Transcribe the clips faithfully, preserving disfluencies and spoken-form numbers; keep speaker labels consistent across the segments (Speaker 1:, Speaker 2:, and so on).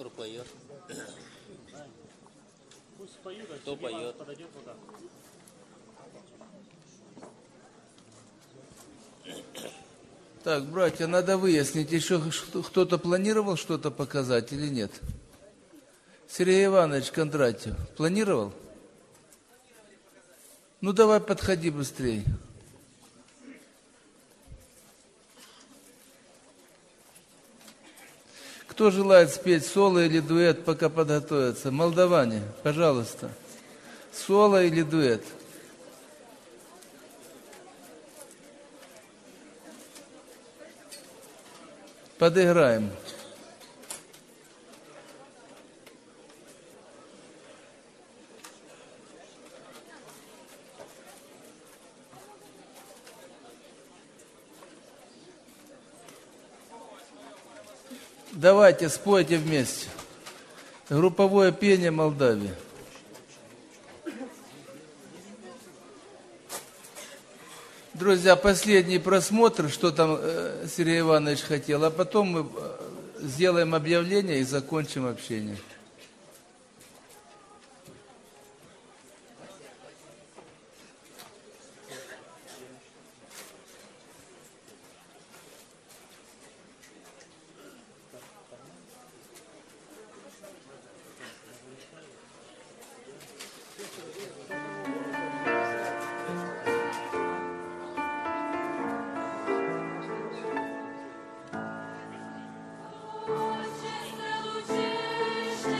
Speaker 1: Петр поет.
Speaker 2: Пусть поют, а
Speaker 1: Кто поет?
Speaker 2: подойдет туда.
Speaker 3: Так, братья, надо выяснить, еще кто-то планировал что-то показать или нет? Сергей Иванович Кондратьев планировал? Ну, давай подходи быстрее. Кто желает спеть соло или дуэт, пока подготовятся? Молдаване, пожалуйста. Соло или дуэт? Подыграем. Давайте, спойте вместе. Групповое пение Молдавии. Друзья, последний просмотр, что там э, Сергей Иванович хотел, а потом мы э, сделаем объявление и закончим общение.
Speaker 4: Хочеться лучше.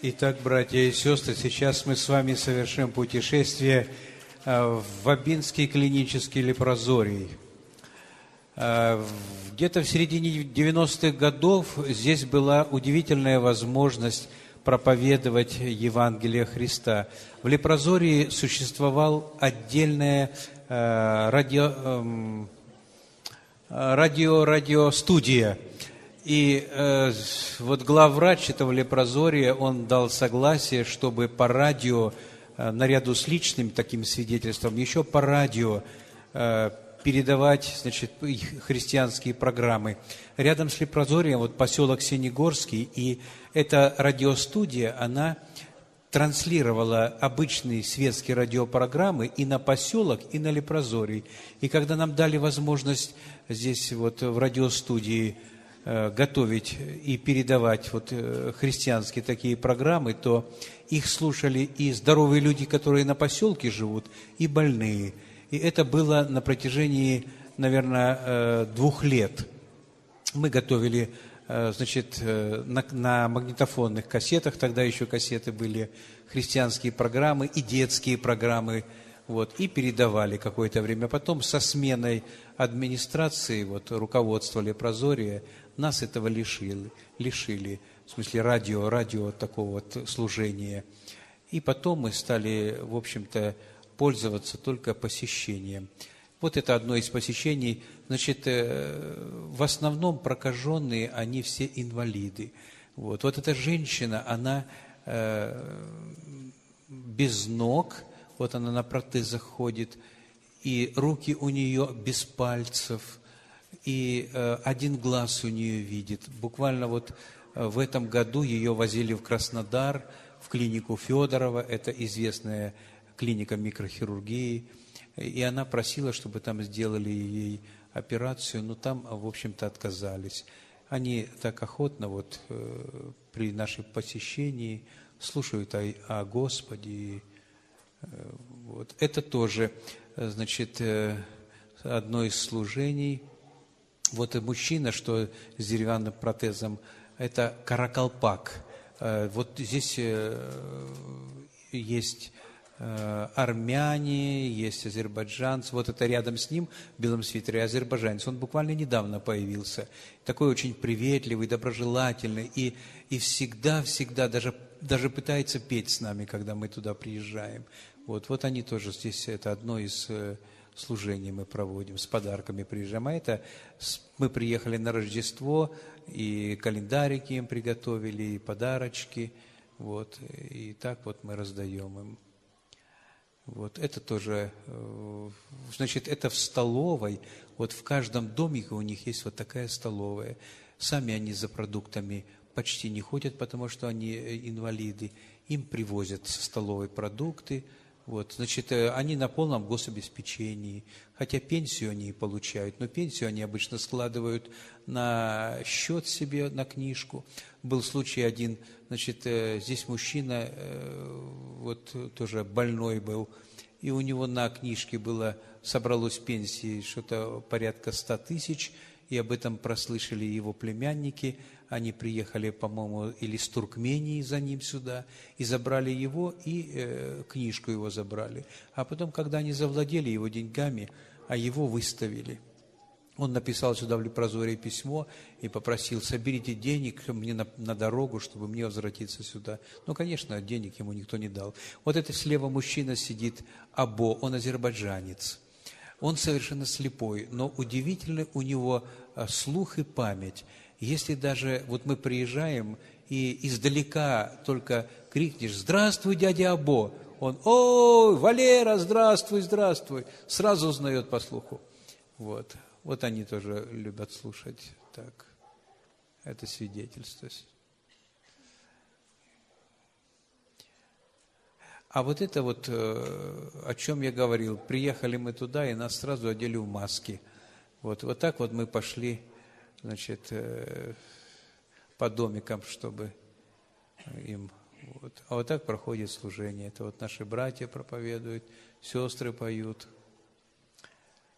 Speaker 1: Итак, братья и сестры, сейчас мы с вами совершим путешествие в Вабинский клинический лепрозорий. Где-то в середине девяностых годов здесь была удивительная возможность проповедовать Евангелие Христа. В лепрозории существовала отдельная радио, радио, радиостудия. И э, вот главврач этого лепрозория, он дал согласие, чтобы по радио, э, наряду с личным таким свидетельством, еще по радио э, передавать, значит, христианские программы. Рядом с лепрозорием вот поселок Синегорский, и эта радиостудия, она транслировала обычные светские радиопрограммы и на поселок, и на лепрозорий. И когда нам дали возможность здесь вот в радиостудии готовить и передавать вот христианские такие программы, то их слушали и здоровые люди, которые на поселке живут, и больные. И это было на протяжении, наверное, двух лет. Мы готовили, значит, на, на магнитофонных кассетах, тогда еще кассеты были, христианские программы и детские программы, вот, и передавали какое-то время. Потом со сменой администрации, вот, руководства лепрозория, нас этого лишили, лишили, в смысле радио, радио такого вот служения. И потом мы стали, в общем-то, пользоваться только посещением. Вот это одно из посещений. Значит, в основном прокаженные, они все инвалиды. Вот, вот эта женщина, она э, без ног, вот она на протезах ходит, и руки у нее без пальцев, и э, один глаз у нее видит. Буквально вот э, в этом году ее возили в Краснодар, в клинику Федорова, это известная клиника микрохирургии, и она просила, чтобы там сделали ей операцию, но там, в общем-то, отказались. Они так охотно вот э, при нашем посещении слушают о, о Господе. Э, вот. Это тоже, значит, э, одно из служений. Вот и мужчина, что с деревянным протезом, это каракалпак. Вот здесь есть армяне, есть азербайджанцы. Вот это рядом с ним, в белом свитере, азербайджанец. Он буквально недавно появился. Такой очень приветливый, доброжелательный. И, и всегда-всегда даже, даже пытается петь с нами, когда мы туда приезжаем. Вот, вот они тоже здесь, это одно из служений мы проводим, с подарками приезжаем. А это мы приехали на Рождество, и календарики им приготовили, и подарочки. Вот, и так вот мы раздаем им. Вот, это тоже, значит, это в столовой, вот в каждом домике у них есть вот такая столовая. Сами они за продуктами почти не ходят, потому что они инвалиды. Им привозят со столовой продукты. Вот, значит, они на полном гособеспечении, хотя пенсию они и получают, но пенсию они обычно складывают на счет себе, на книжку. Был случай один, значит, здесь мужчина, вот тоже больной был, и у него на книжке было, собралось пенсии что-то порядка ста тысяч, и об этом прослышали его племянники. Они приехали, по-моему, или с Туркмении за ним сюда, и забрали его, и э, книжку его забрали. А потом, когда они завладели его деньгами, а его выставили, он написал сюда в лепрозорие письмо и попросил: соберите денег мне на, на дорогу, чтобы мне возвратиться сюда. Ну, конечно, денег ему никто не дал. Вот это слева мужчина сидит, Або, он азербайджанец. Он совершенно слепой, но удивительно у него слух и память. Если даже вот мы приезжаем, и издалека только крикнешь: «Здравствуй, дядя Або!» Он: «Ой, Валера, здравствуй, здравствуй!» Сразу узнает по слуху. Вот, вот они тоже любят слушать так. Это свидетельство. А вот это вот, о чем я говорил, приехали мы туда, и нас сразу одели в маски. Вот, вот так вот мы пошли, значит, по домикам, чтобы им... Вот. А вот так проходит служение. Это вот наши братья проповедуют, сестры поют.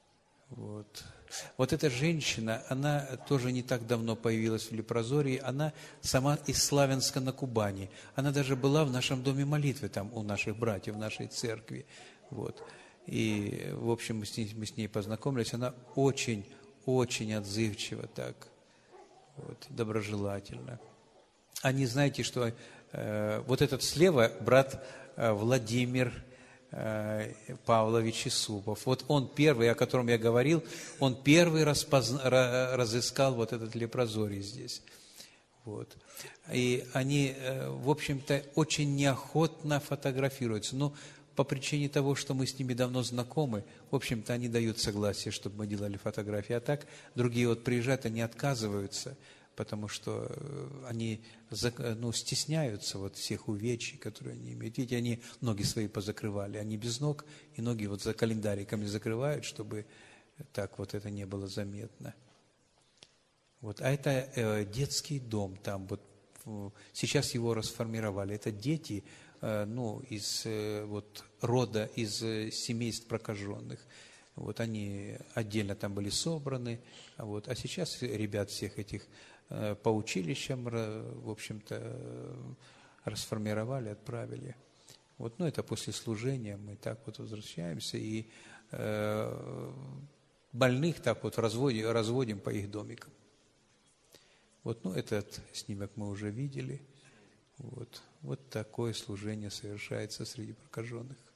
Speaker 1: Вот. Вот эта женщина, она тоже не так давно появилась в Лепрозории, она сама из Славянска на Кубани. Она даже была в нашем доме молитвы, там у наших братьев, в нашей церкви. Вот. И, в общем, мы с ней, мы с ней познакомились. Она очень, очень отзывчива так, вот, доброжелательна. Они, знаете, что э, вот этот слева брат э, Владимир Павлович Исупов. Вот он первый, о котором я говорил, он первый распозна, разыскал вот этот лепрозорий здесь. Вот. И они, в общем-то, очень неохотно фотографируются. Но по причине того, что мы с ними давно знакомы, в общем-то, они дают согласие, чтобы мы делали фотографии. А так, другие вот приезжают, они отказываются, потому что они ну, стесняются вот всех увечий, которые они имеют. Видите, они ноги свои позакрывали, они без ног, и ноги вот за календариками закрывают, чтобы так вот это не было заметно. Вот. А это э, детский дом там, вот э, сейчас его расформировали. Это дети э, ну, из э, вот, рода, из э, семейств прокаженных. Вот они отдельно там были собраны, вот. А сейчас ребят всех этих э, по училищам, в общем-то, расформировали, отправили. Вот, ну, это после служения мы так вот возвращаемся и э, больных так вот разводим, разводим по их домикам. Вот, ну, этот снимок мы уже видели. Вот, вот такое служение совершается среди прокаженных.